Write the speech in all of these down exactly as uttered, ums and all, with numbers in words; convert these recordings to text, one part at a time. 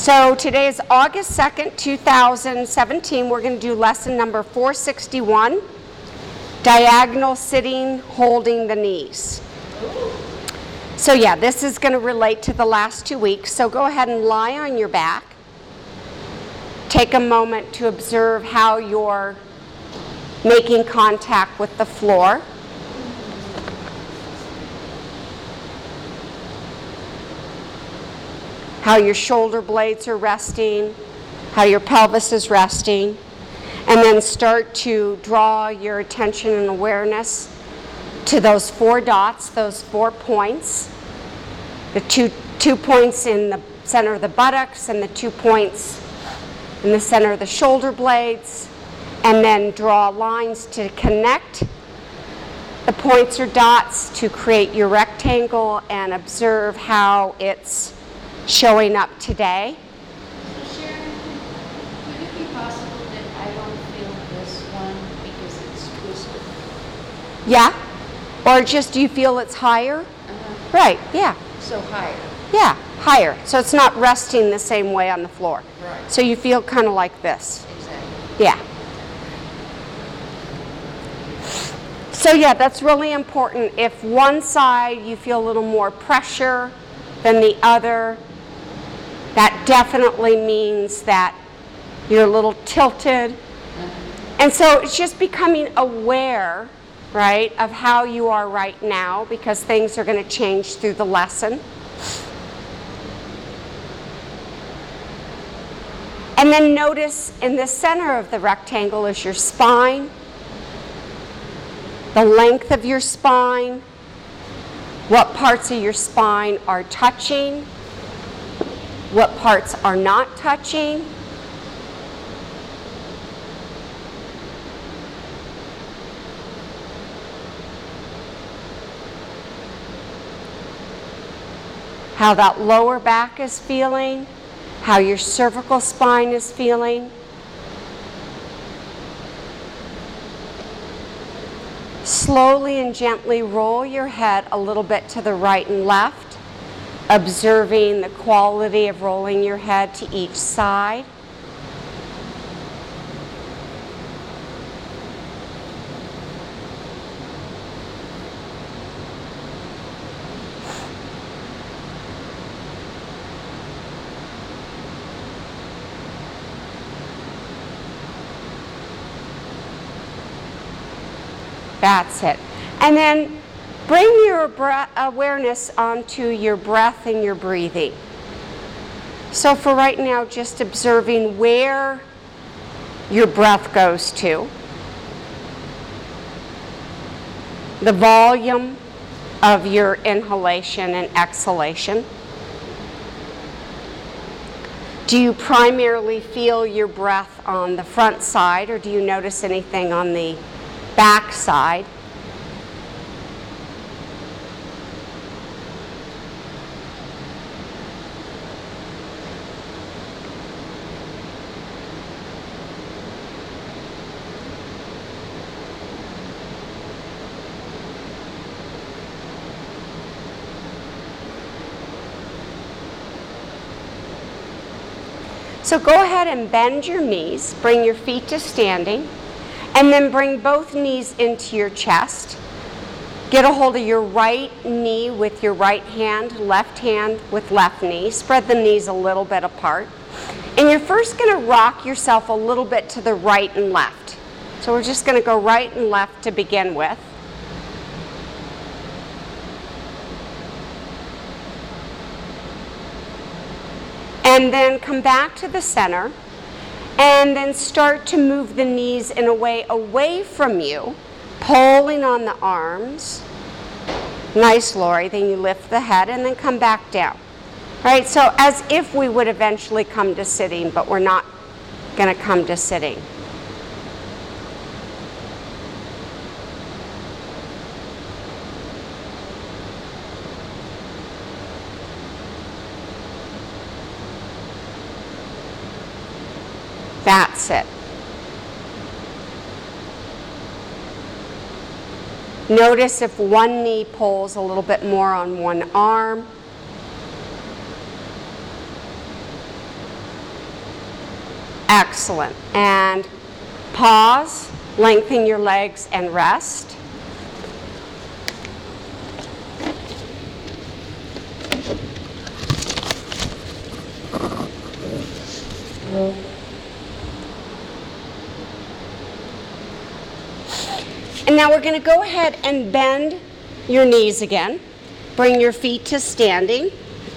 So today is August second, two thousand seventeen. We're going to do lesson number four sixty-one, diagonal sitting, holding the knees. So yeah, this is going to relate to the last two weeks. So go ahead and lie on your back. Take a moment to observe how you're making contact with the floor. How your shoulder blades are resting, how your pelvis is resting, and then start to draw your attention and awareness to those four dots, those four points, the two, two points in the center of the buttocks and the two points in the center of the shoulder blades, and then draw lines to connect the points or dots to create your rectangle and observe how it's showing up today. So Sharon, could it be possible that I don't feel this one because it's twisted? Yeah? Or just you feel it's higher? Uh-huh. Right, yeah. So higher. Yeah, higher. So it's not resting the same way on the floor. Right. So you feel kind of like this. Exactly. Yeah. So yeah, that's really important. If one side you feel a little more pressure than the other, that definitely means that you're a little tilted. And so it's just becoming aware, right, of how you are right now, because things are going to change through the lesson. And then notice in the center of the rectangle is your spine, the length of your spine, what parts of your spine are touching, what parts are not touching. How that lower back is feeling, how your cervical spine is feeling. Slowly and gently roll your head a little bit to the right and left, observing the quality of rolling your head to each side. That's it. And then bring your breath, awareness onto your breath and your breathing. So for right now, just observing where your breath goes to, the volume of your inhalation and exhalation. Do you primarily feel your breath on the front side, or do you notice anything on the back side? So go ahead and bend your knees, bring your feet to standing, and then bring both knees into your chest. Get a hold of your right knee with your right hand, left hand with left knee. Spread the knees a little bit apart. And you're first going to rock yourself a little bit to the right and left. So we're just going to go right and left to begin with. And then come back to the center. And then start to move the knees in a way away from you, pulling on the arms. Nice, Lori. Then you lift the head and then come back down. Right? So as if we would eventually come to sitting, but we're not going to come to sitting. That's it. Notice if one knee pulls a little bit more on one arm. Excellent. And pause, lengthen your legs, and rest. And now we're going to go ahead and bend your knees again. Bring your feet to standing.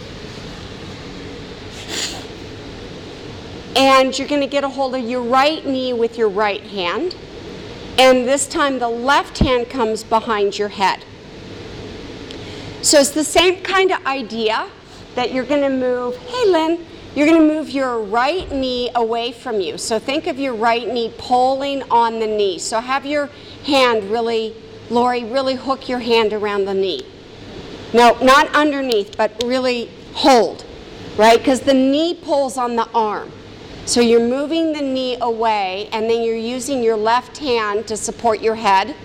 And you're going to get a hold of your right knee with your right hand. And this time the left hand comes behind your head. So it's the same kind of idea that you're going to move, hey Lynn, you're going to move your right knee away from you. So think of your right knee pulling on the knee. So have your hand really, Lori, really hook your hand around the knee. No, not underneath, but really hold, right? Because the knee pulls on the arm. So you're moving the knee away, and then you're using your left hand to support your head.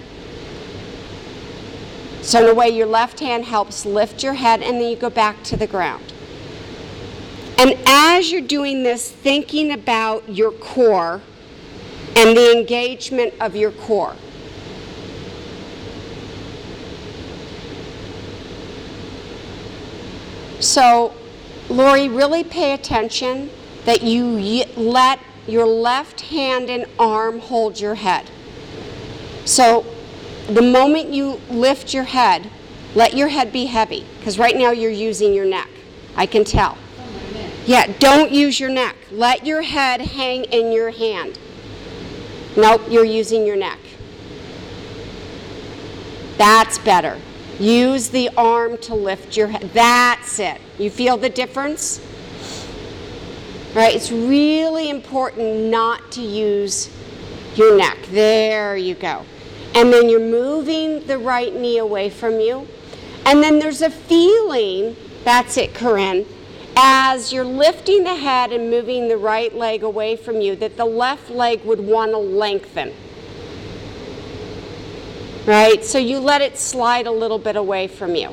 So in a way, your left hand helps lift your head, and then you go back to the ground. And as you're doing this, thinking about your core and the engagement of your core. So, Lori, really pay attention that you y- let your left hand and arm hold your head. So, the moment you lift your head, let your head be heavy, because right now you're using your neck. I can tell. Yeah, don't use your neck. Let your head hang in your hand. Nope, you're using your neck. That's better. Use the arm to lift your head. That's it. You feel the difference? Right? It's really important not to use your neck. There you go. And then you're moving the right knee away from you. And then there's a feeling, that's it, Corinne, as you're lifting the head and moving the right leg away from you, that the left leg would want to lengthen. Right? So you let it slide a little bit away from you.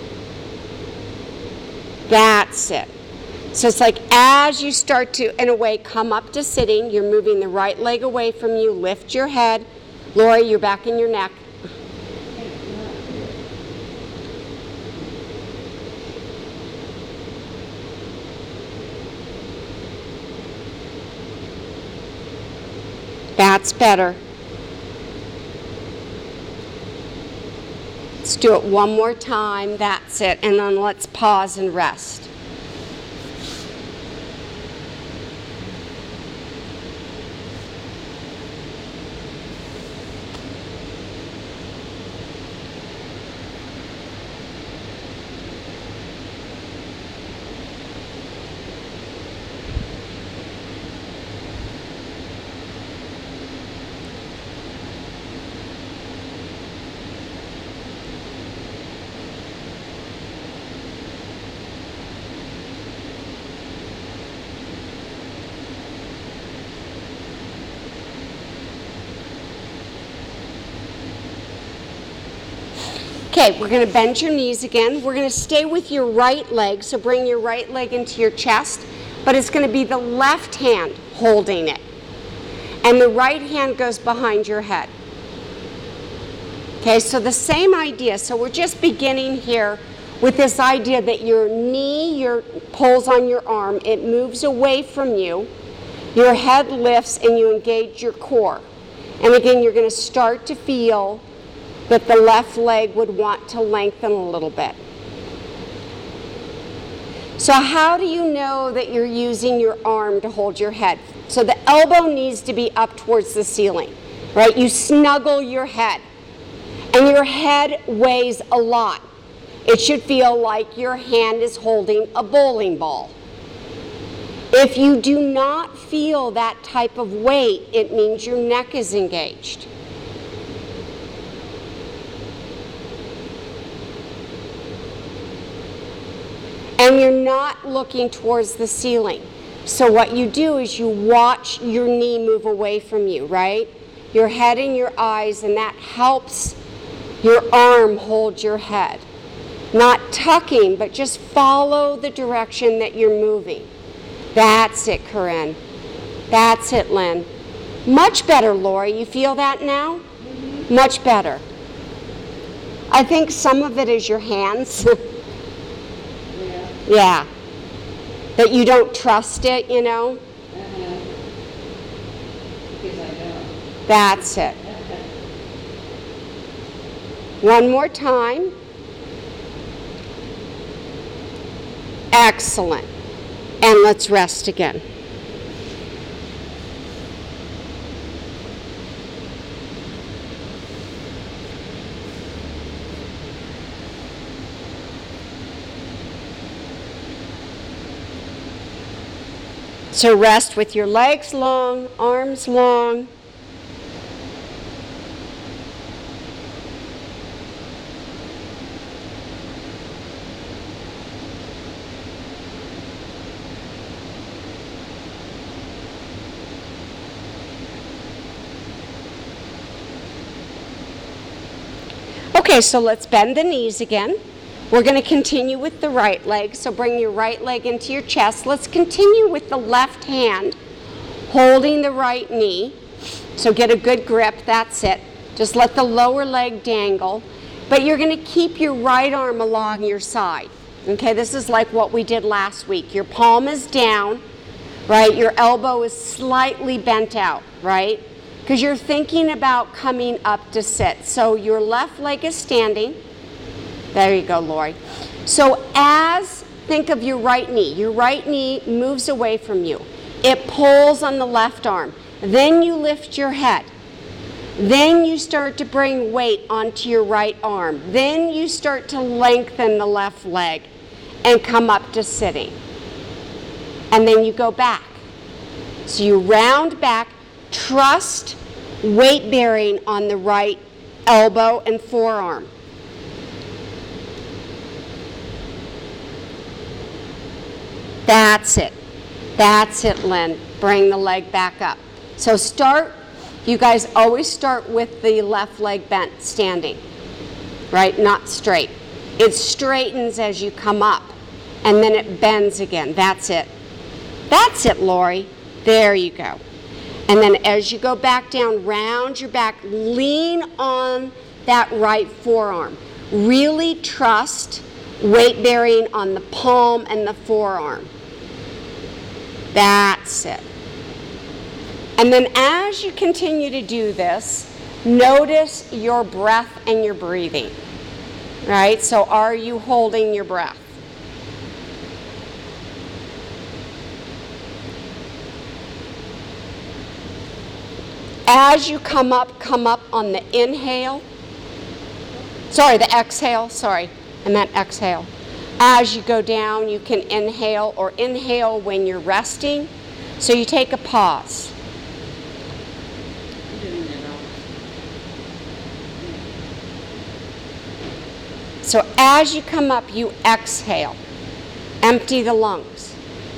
That's it. So it's like as you start to, in a way, come up to sitting, you're moving the right leg away from you, lift your head. Lori, you're back in your neck. That's better. Let's do it one more time. That's it. And then let's pause and rest. Okay, we're going to bend your knees again. We're going to stay with your right leg, so bring your right leg into your chest, but it's going to be the left hand holding it. And the right hand goes behind your head. Okay, so the same idea. So we're just beginning here with this idea that your knee your pulls on your arm, it moves away from you, your head lifts, and you engage your core. And again, you're going to start to feel that the left leg would want to lengthen a little bit. So how do you know that you're using your arm to hold your head? So the elbow needs to be up towards the ceiling, right? You snuggle your head, and your head weighs a lot. It should feel like your hand is holding a bowling ball. If you do not feel that type of weight, it means your neck is engaged. And you're not looking towards the ceiling. So what you do is you watch your knee move away from you, right? Your head and your eyes, and that helps your arm hold your head. Not tucking, but just follow the direction that you're moving. That's it, Corinne. That's it, Lynn. Much better, Lori. You feel that now? Mm-hmm. Much better. I think some of it is your hands. Yeah. Yeah. That you don't trust it, you know? Uh-huh. Because I don't. That's it. One more time. Excellent. And let's rest again. So rest with your legs long, arms long. Okay, so let's bend the knees again. We're going to continue with the right leg, so bring your right leg into your chest. Let's continue with the left hand, holding the right knee. So get a good grip, that's it. Just let the lower leg dangle, but you're going to keep your right arm along your side. Okay, this is like what we did last week. Your palm is down, right? Your elbow is slightly bent out, right? Because you're thinking about coming up to sit. So your left leg is standing. There you go, Lori. So as, think of your right knee. Your right knee moves away from you. It pulls on the left arm. Then you lift your head. Then you start to bring weight onto your right arm. Then you start to lengthen the left leg and come up to sitting. And then you go back. So you round back, trust weight bearing on the right elbow and forearm. That's it. That's it, Lynn. Bring the leg back up. So start, you guys always start with the left leg bent, standing, right? Not straight. It straightens as you come up, and then it bends again. That's it. That's it, Lori. There you go. And then as you go back down, round your back, lean on that right forearm. Really trust weight bearing on the palm and the forearm. That's it. And then as you continue to do this, notice your breath and your breathing. Right? So are you holding your breath? As you come up, come up on the inhale. Sorry, the exhale. Sorry, I meant exhale. As you go down, you can inhale or inhale when you're resting. So you take a pause. So as you come up, you exhale. Empty the lungs.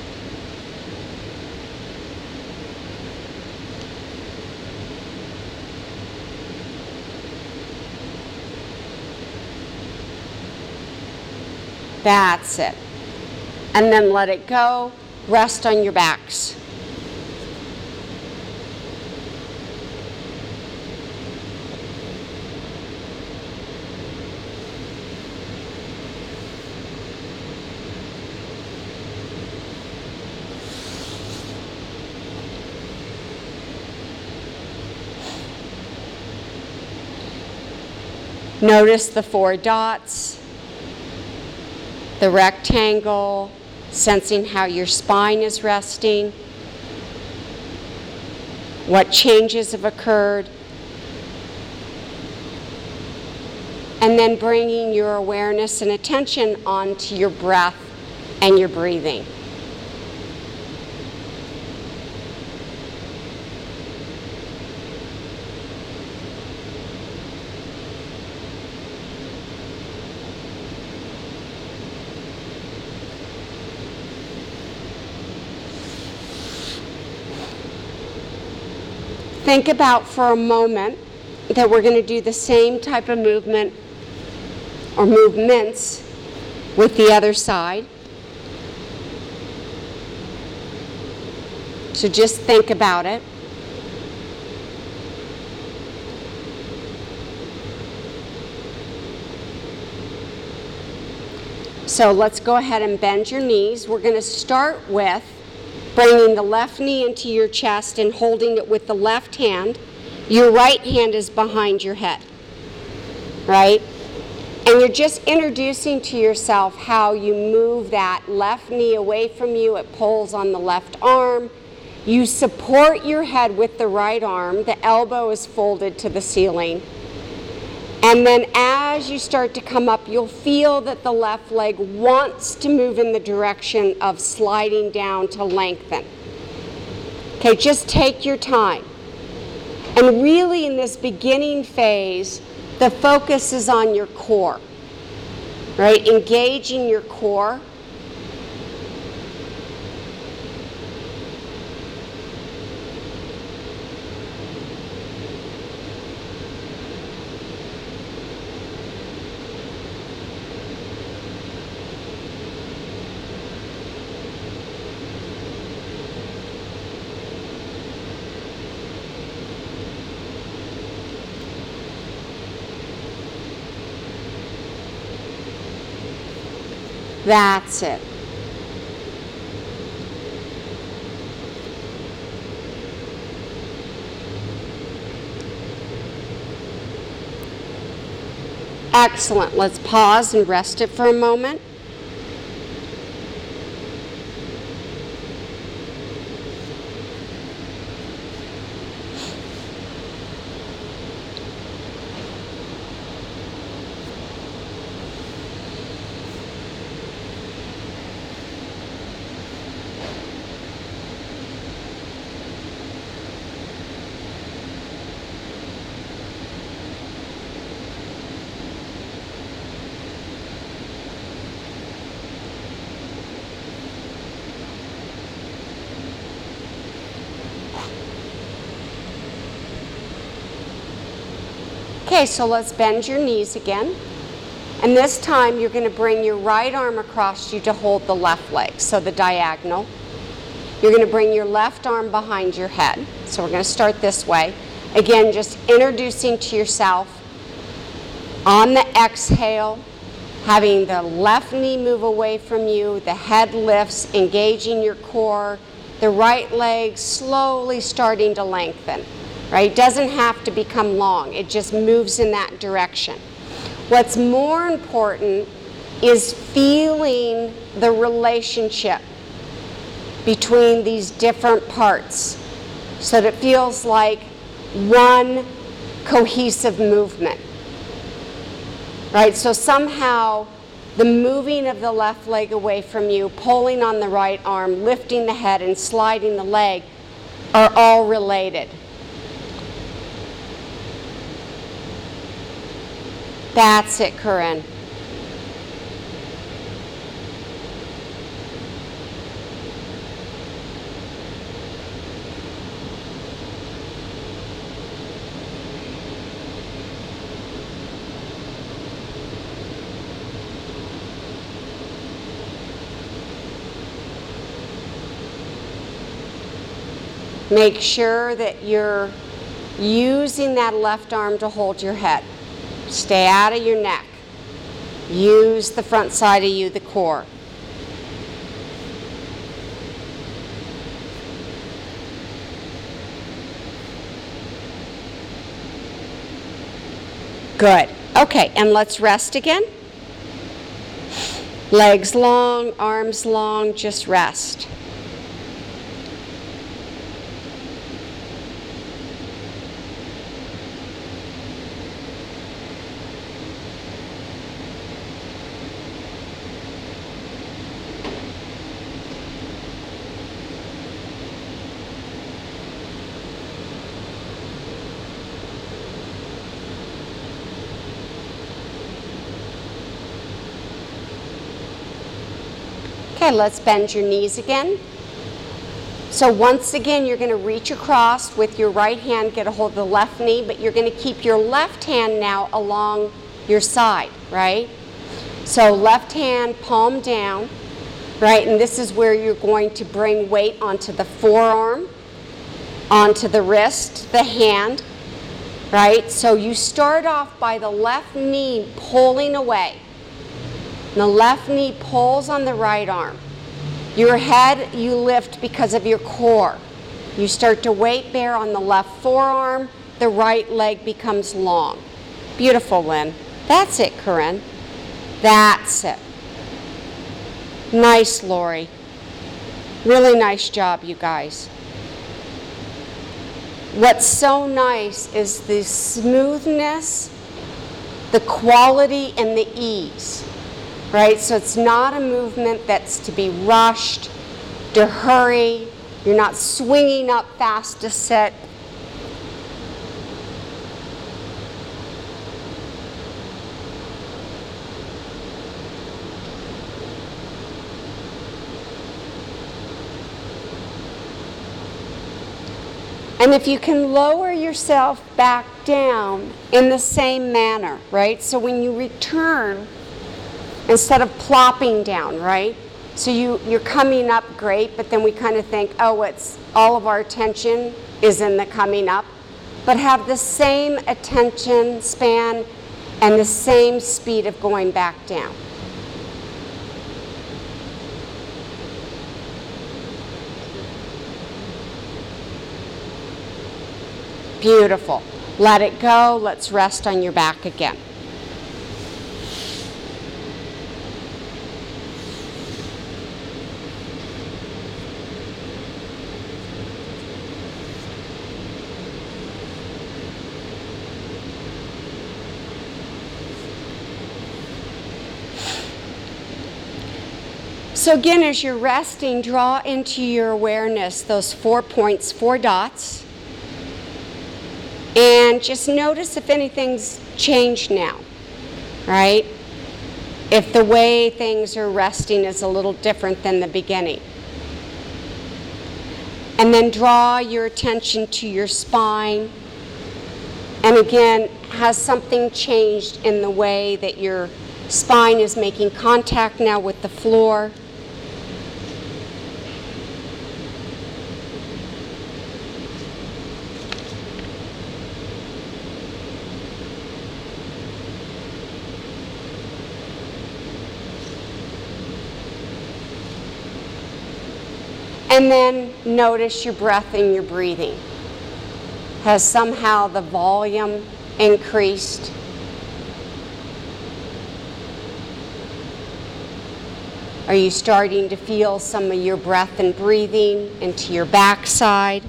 That's it. And then let it go. Rest on your backs. Notice the four dots, the rectangle, sensing how your spine is resting, what changes have occurred, and then bringing your awareness and attention onto your breath and your breathing. Think about for a moment that we're going to do the same type of movement or movements with the other side. So just think about it. So let's go ahead and bend your knees. We're going to start with bringing the left knee into your chest and holding it with the left hand. Your right hand is behind your head, right? And you're just introducing to yourself how you move that left knee away from you. It pulls on the left arm. You support your head with the right arm. The elbow is folded to the ceiling. And then as you start to come up, you'll feel that the left leg wants to move in the direction of sliding down to lengthen. Okay, just take your time. And really in this beginning phase, the focus is on your core, right? Engaging your core. That's it. Excellent. Let's pause and rest it for a moment. Okay, so let's bend your knees again. And this time you're going to bring your right arm across you to hold the left leg, so the diagonal. You're going to bring your left arm behind your head. So we're going to start this way. Again, just introducing to yourself on the exhale, having the left knee move away from you, the head lifts, engaging your core, the right leg slowly starting to lengthen. Right? It doesn't have to become long. It just moves in that direction. What's more important is feeling the relationship between these different parts so that it feels like one cohesive movement. Right? So somehow the moving of the left leg away from you, pulling on the right arm, lifting the head and sliding the leg are all related. That's it, Corinne. Make sure that you're using that left arm to hold your head. Stay out of your neck. Use the front side of you, the core. Good. Okay, and let's rest again. Legs long, arms long, just rest. Okay, let's bend your knees again. So once again, you're going to reach across with your right hand, get a hold of the left knee, but you're going to keep your left hand now along your side, right? So left hand, palm down. right? And this is where you're going to bring weight onto the forearm, onto the wrist, the hand, right? So you start off by the left knee pulling away. The left knee pulls on the right arm. Your head you lift because of your core. You start to weight bear on the left forearm. The right leg becomes long. Beautiful, Lynn. That's it, Corinne. That's it. Nice, Lori. Really nice job, you guys. What's so nice is the smoothness, the quality, and the ease, right? So it's not a movement that's to be rushed, to hurry. You're not swinging up fast to sit. And if you can lower yourself back down in the same manner, right? So when you return, instead of plopping down, right? So you, you're coming up great, but then we kind of think, oh, it's all of our attention is in the coming up. But have the same attention span and the same speed of going back down. Beautiful. Let it go. Let's rest on your back again. So again, as you're resting, draw into your awareness those four points, four dots. And just notice if anything's changed now, right? If the way things are resting is a little different than the beginning. And then draw your attention to your spine. And again, has something changed in the way that your spine is making contact now with the floor? And then notice your breath and your breathing. Has somehow the volume increased? Are you starting to feel some of your breath and breathing into your backside?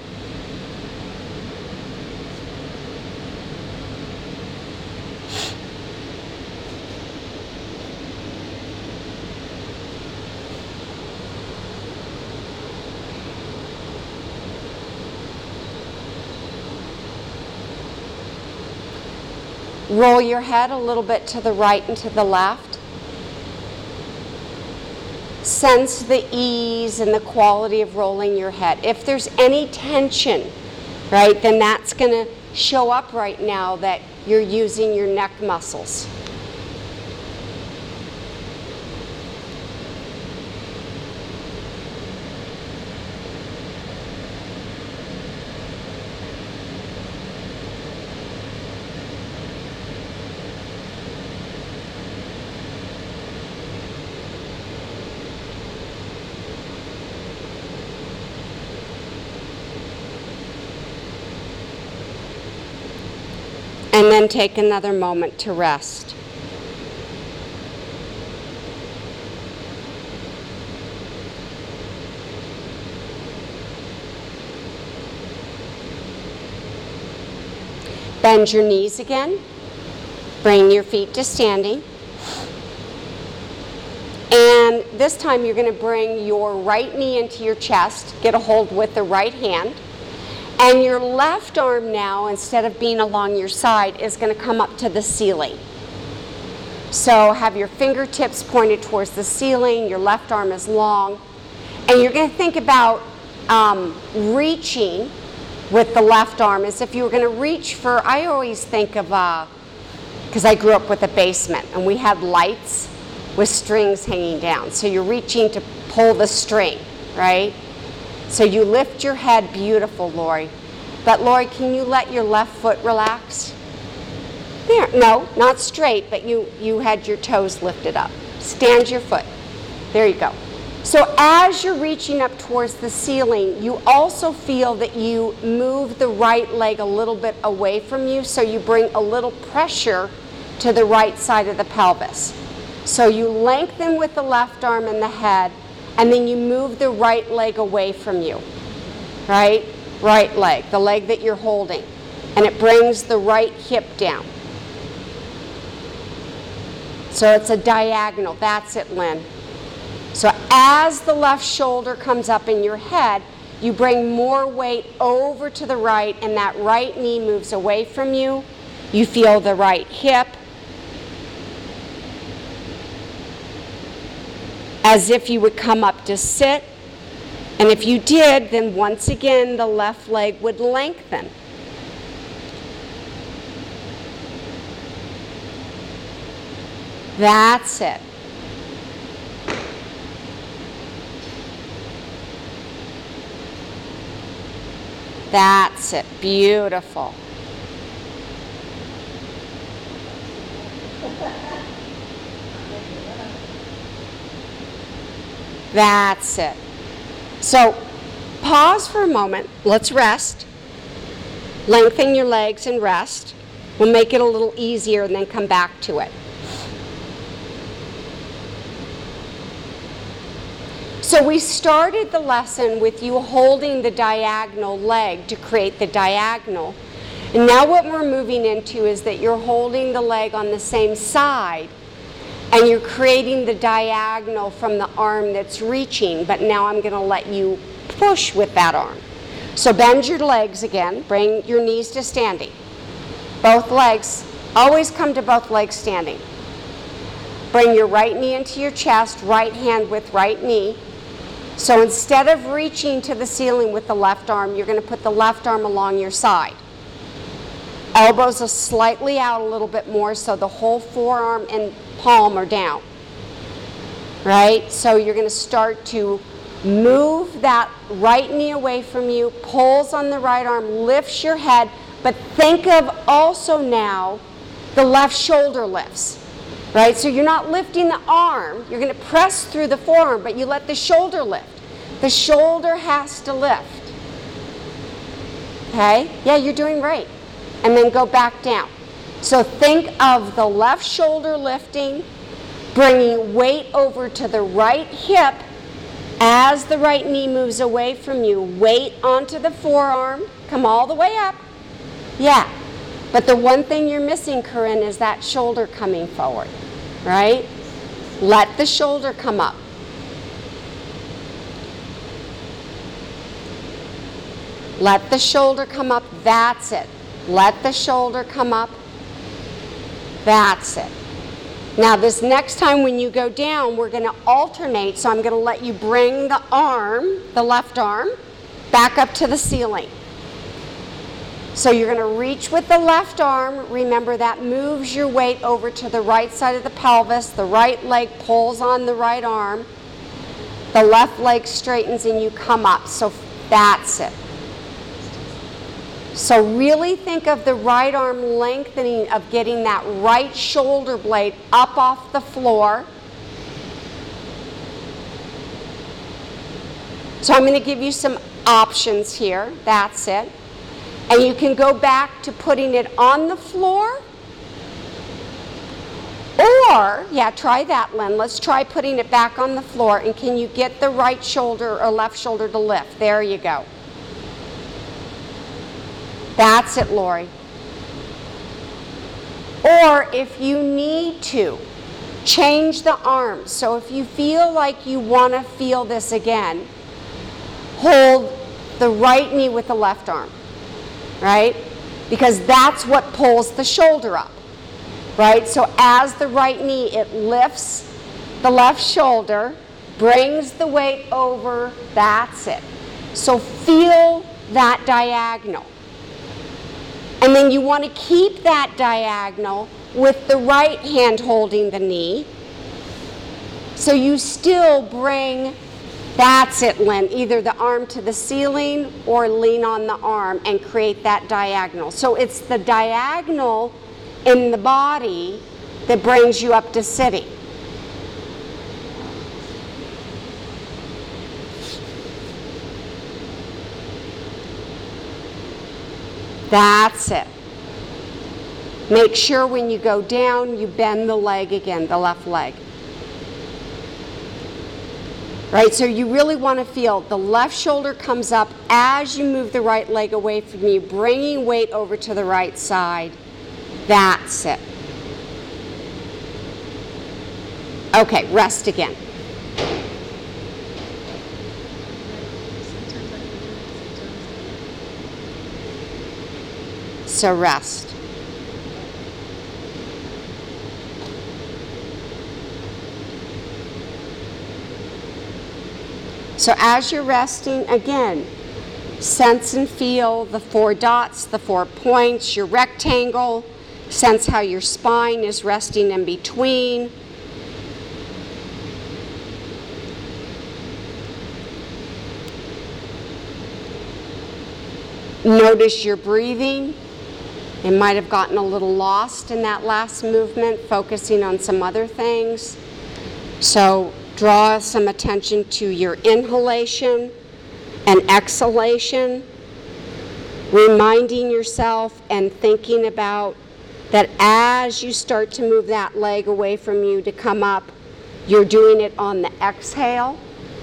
Roll your head a little bit to the right and to the left. Sense the ease and the quality of rolling your head. If there's any tension, right, then that's going to show up right now that you're using your neck muscles. And then take another moment to rest. Bend your knees again. Bring your feet to standing. And this time you're going to bring your right knee into your chest. Get a hold with the right hand. And your left arm now, instead of being along your side, is going to come up to the ceiling. So have your fingertips pointed towards the ceiling, your left arm is long, and you're going to think about um, reaching with the left arm as if you were going to reach for, I always think of, because uh, I grew up with a basement, and we had lights with strings hanging down. So you're reaching to pull the string, right? So you lift your head, beautiful, Lori. But Lori, can you let your left foot relax? There, no, not straight, but you, you had your toes lifted up. Stand your foot. There you go. So as you're reaching up towards the ceiling, you also feel that you move the right leg a little bit away from you, so you bring a little pressure to the right side of the pelvis. So you lengthen with the left arm and the head, and then you move the right leg away from you, right? Right leg, the leg that you're holding. And it brings the right hip down. So it's a diagonal. That's it, Lynn. So as the left shoulder comes up in your head, you bring more weight over to the right, and that right knee moves away from you. You feel the right hip, as if you would come up to sit. And if you did, then once again, the left leg would lengthen. That's it. That's it. Beautiful. That's it. So pause for a moment. Let's rest. Lengthen your legs and rest. We'll make it a little easier and then come back to it. So we started the lesson with you holding the diagonal leg to create the diagonal. And now what we're moving into is that you're holding the leg on the same side, and you're creating the diagonal from the arm that's reaching, but now I'm going to let you push with that arm. So bend your legs again. Bring your knees to standing. Both legs. Always come to both legs standing. Bring your right knee into your chest, right hand with right knee. So instead of reaching to the ceiling with the left arm, you're going to put the left arm along your side. Elbows are slightly out a little bit more, so the whole forearm and palm are down. Right? So you're going to start to move that right knee away from you, pulls on the right arm, lifts your head, but think of also now the left shoulder lifts. Right? So you're not lifting the arm, you're going to press through the forearm, but you let the shoulder lift. The shoulder has to lift. Okay? Yeah, you're doing great. And then go back down. So think of the left shoulder lifting, bringing weight over to the right hip as the right knee moves away from you. Weight onto the forearm. Come all the way up. Yeah. But the one thing you're missing, Corinne, is that shoulder coming forward. Right? Let the shoulder come up. Let the shoulder come up. That's it. Let the shoulder come up. That's it. Now this next time when you go down, we're going to alternate. So I'm going to let you bring the arm, the left arm, back up to the ceiling. So you're going to reach with the left arm. Remember, that moves your weight over to the right side of the pelvis. The right leg pulls on the right arm. The left leg straightens and you come up. So that's it. So really think of the right arm lengthening, of getting that right shoulder blade up off the floor. So I'm going to give you some options here. That's it. And you can go back to putting it on the floor. Or, yeah, try that, Lynn. Let's try putting it back on the floor. And can you get the right shoulder or left shoulder to lift? There you go. That's it, Lori. Or if you need to, change the arms. So if you feel like you want to feel this again, hold the right knee with the left arm, right? Because that's what pulls the shoulder up, right? So as the right knee, it lifts the left shoulder, brings the weight over, that's it. So feel that diagonal. And then you want to keep that diagonal with the right hand holding the knee. So you still bring, that's it, Lynn, either the arm to the ceiling or lean on the arm and create that diagonal. So it's the diagonal in the body that brings you up to sitting. That's it. Make sure when you go down, you bend the leg again, the left leg. Right, so you really want to feel the left shoulder comes up as you move the right leg away from you, bringing weight over to the right side. That's it. Okay, rest again. So rest. So as you're resting, again, sense and feel the four dots, the four points, your rectangle. Sense how your spine is resting in between. Notice your breathing. It might have gotten a little lost in that last movement, focusing on some other things. So draw some attention to your inhalation and exhalation, reminding yourself and thinking about that as you start to move that leg away from you to come up, you're doing it on the exhale.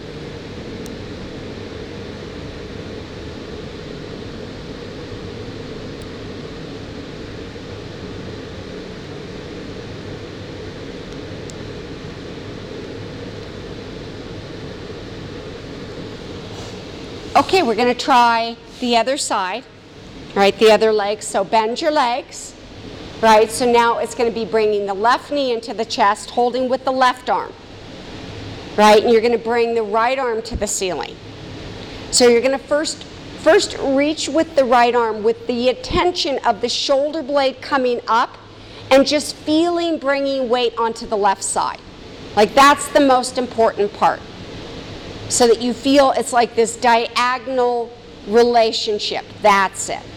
Okay, we're going to try the other side, right, the other leg. So bend your legs, right? So now it's going to be bringing the left knee into the chest, holding with the left arm, right? And you're going to bring the right arm to the ceiling. So you're going to first, first reach with the right arm with the attention of the shoulder blade coming up and just feeling bringing weight onto the left side. Like that's the most important part. So that you feel it's like this diagonal relationship. That's it.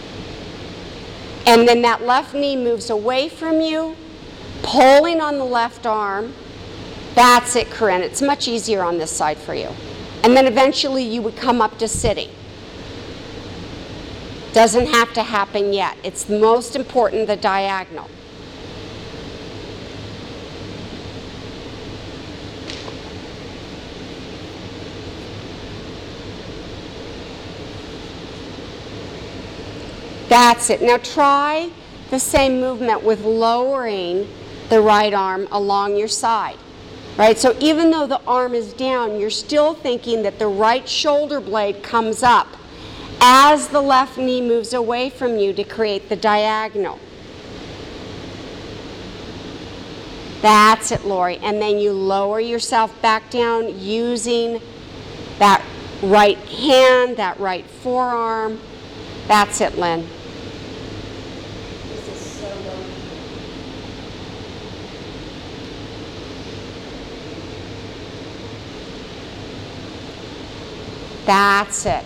And then that left knee moves away from you, pulling on the left arm. That's it, Corinne. It's much easier on this side for you. And then eventually you would come up to sitting. Doesn't have to happen yet. It's most important, the diagonal. That's it. Now try the same movement with lowering the right arm along your side. Right? So even though the arm is down, you're still thinking that the right shoulder blade comes up as the left knee moves away from you to create the diagonal. That's it, Lori. And then you lower yourself back down using that right hand, that right forearm. That's it, Lynn. This is so low. That's it.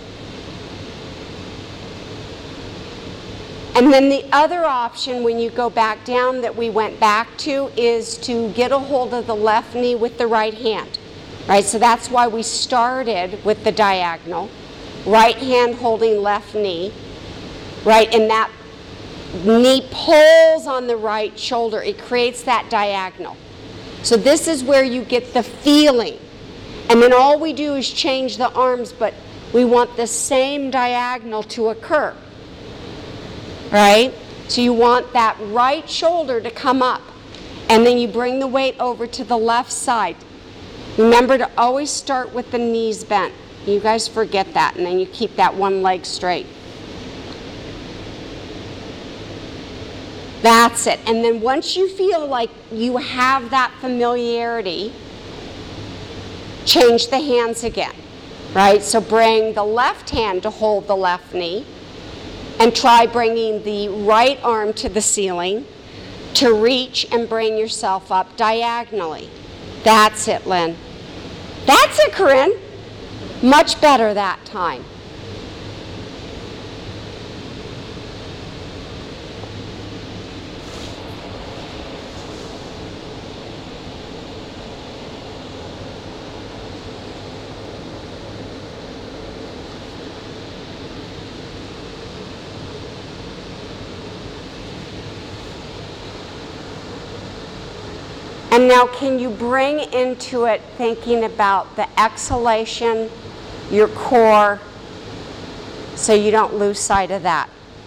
And then the other option when you go back down that we went back to is to get a hold of the left knee with the right hand. Right? So that's why we started with the diagonal. Right hand holding left knee. Right? And that knee pulls on the right shoulder. It creates that diagonal. So this is where you get the feeling. And then all we do is change the arms, but we want the same diagonal to occur. Right? So you want that right shoulder to come up. And then you bring the weight over to the left side. Remember to always start with the knees bent. You guys forget that, and then you keep that one leg straight. That's it. And then once you feel like you have that familiarity, change the hands again. Right? So bring the left hand to hold the left knee. And try bringing the right arm to the ceiling to reach and bring yourself up diagonally. That's it, Lynn. That's it, Corinne. Much better that time. And now can you bring into it thinking about the exhalation, your core, so you don't lose sight of that.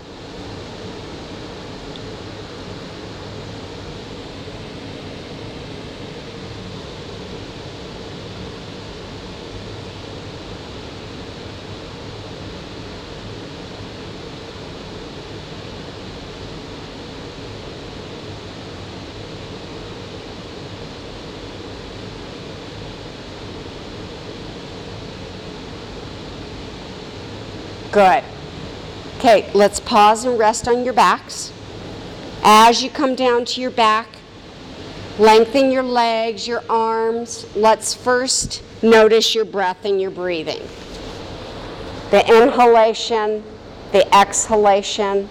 Good. Okay, let's pause and rest on your backs. As you come down to your back, lengthen your legs, your arms. Let's first notice your breath and your breathing. The inhalation, the exhalation.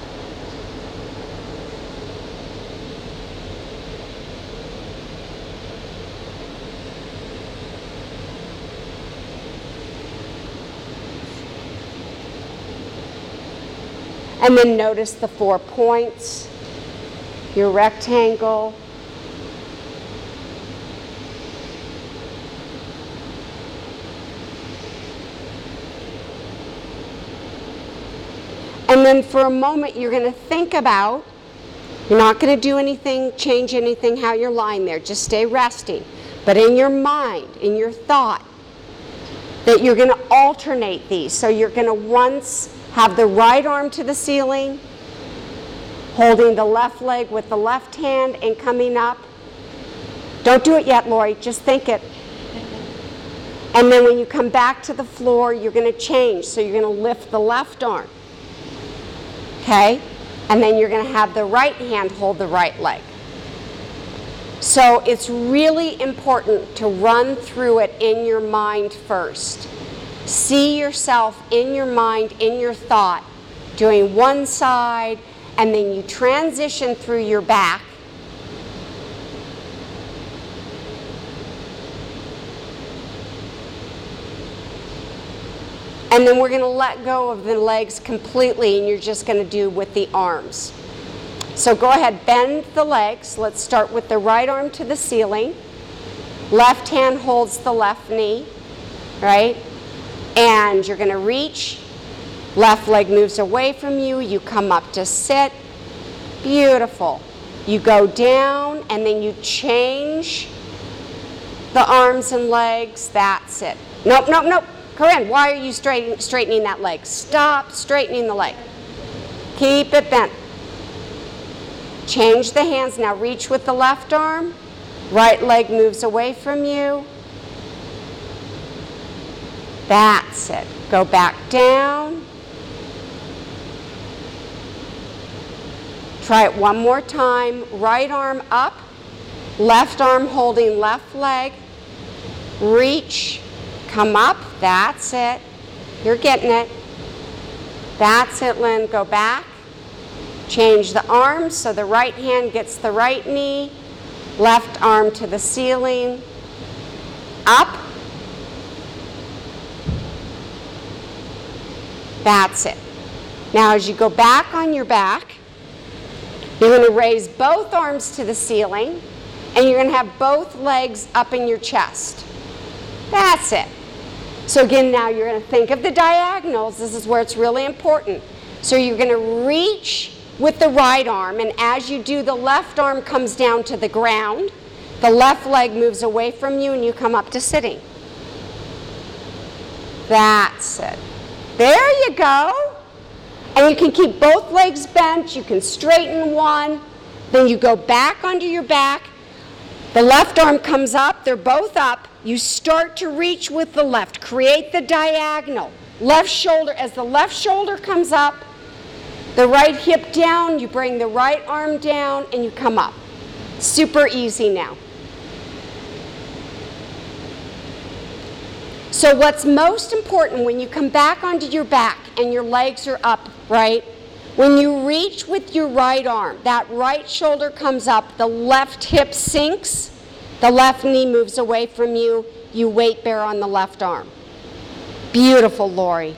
And then notice the four points, your rectangle. And then for a moment, you're going to think about, you're not going to do anything, change anything, how you're lying there. Just stay resting. But in your mind, in your thought, that you're going to alternate these. So you're going to once have the right arm to the ceiling, holding the left leg with the left hand and coming up. Don't do it yet, Lori, just think it. And then when you come back to the floor, you're going to change. So you're going to lift the left arm. Okay? And then you're going to have the right hand hold the right leg. So it's really important to run through it in your mind first. See yourself in your mind, in your thought, doing one side, and then you transition through your back. And then we're going to let go of the legs completely, and you're just going to do with the arms. So go ahead, bend the legs. Let's start with the right arm to the ceiling. Left hand holds the left knee, right? And you're going to reach. Left leg moves away from you. You come up to sit. Beautiful. You go down, and then you change the arms and legs. That's it. Nope, nope, nope. Corinne, why are you straight, straightening that leg? Stop straightening the leg. Keep it bent. Change the hands. Now reach with the left arm. Right leg moves away from you. That's it. Go back down. Try it one more time. Right arm up. Left arm holding left leg. Reach. Come up. That's it. You're getting it. That's it, Lynn. Go back. Change the arms so the right hand gets the right knee. Left arm to the ceiling. Up. That's it. Now as you go back on your back, you're going to raise both arms to the ceiling, and you're going to have both legs up in your chest. That's it. So again, now you're going to think of the diagonals. This is where it's really important. So you're going to reach with the right arm, and as you do, the left arm comes down to the ground. The left leg moves away from you, and you come up to sitting. That's it. There you go. And you can keep both legs bent. You can straighten one. Then you go back onto your back. The left arm comes up. They're both up. You start to reach with the left. Create the diagonal. Left shoulder. As the left shoulder comes up, the right hip down, you bring the right arm down, and you come up. Super easy now. So what's most important when you come back onto your back and your legs are up, right? When you reach with your right arm, that right shoulder comes up, the left hip sinks, the left knee moves away from you, you weight bear on the left arm. Beautiful, Lori.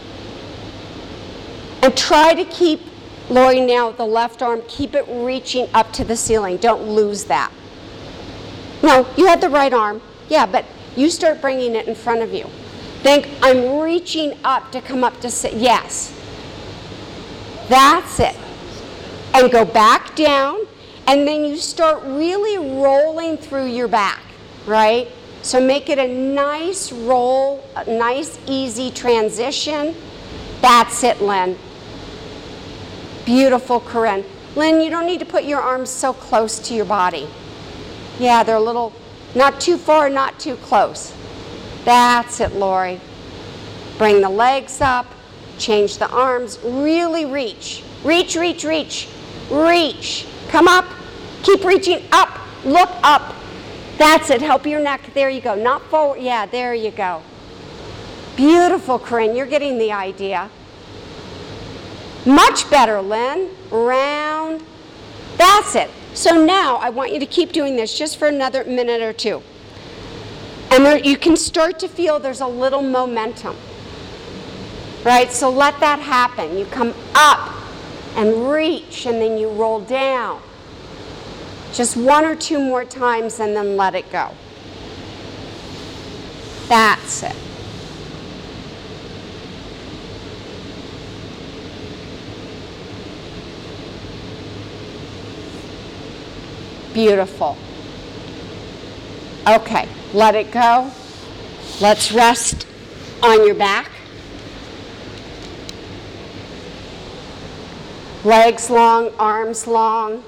And try to keep, Lori, now the left arm, keep it reaching up to the ceiling. Don't lose that. No, you had the right arm. Yeah, but you start bringing it in front of you. Think, I'm reaching up to come up to sit. Yes. That's it. And go back down, and then you start really rolling through your back, right? So make it a nice roll, a nice easy transition. That's it, Lynn. Beautiful, Corinne. Lynn, you don't need to put your arms so close to your body. Yeah, they're a little, not too far, not too close. That's it, Lori. Bring the legs up, change the arms, really reach. Reach, reach, reach, reach. Come up, keep reaching up, look up. That's it, help your neck, there you go. Not forward, yeah, there you go. Beautiful, Corinne, you're getting the idea. Much better, Lynn. Round. That's it. So now I want you to keep doing this just for another minute or two. And there, you can start to feel there's a little momentum. Right? So let that happen. You come up and reach, and then you roll down. Just one or two more times, and then let it go. That's it. Beautiful. Okay, let it go. Let's rest on your back. Legs long, arms long.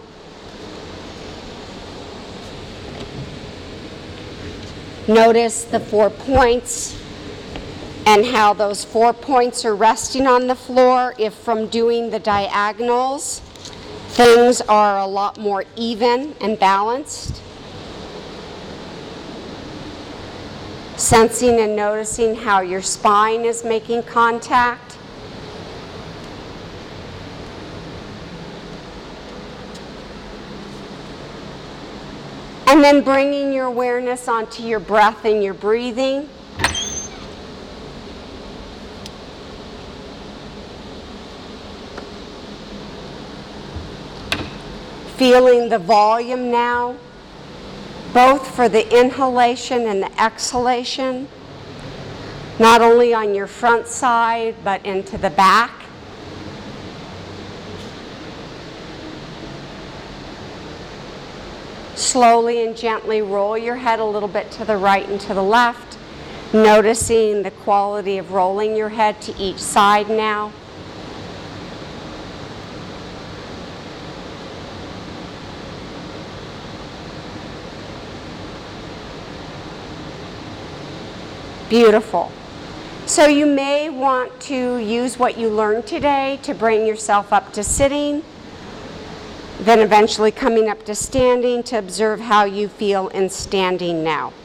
Notice the four points and how those four points are resting on the floor. If from doing the diagonals, things are a lot more even and balanced. Sensing and noticing how your spine is making contact. And then bringing your awareness onto your breath and your breathing. Feeling the volume now, both for the inhalation and the exhalation, not only on your front side, but into the back. Slowly and gently roll your head a little bit to the right and to the left, noticing the quality of rolling your head to each side now. Beautiful. So you may want to use what you learned today to bring yourself up to sitting, then eventually coming up to standing to observe how you feel in standing now.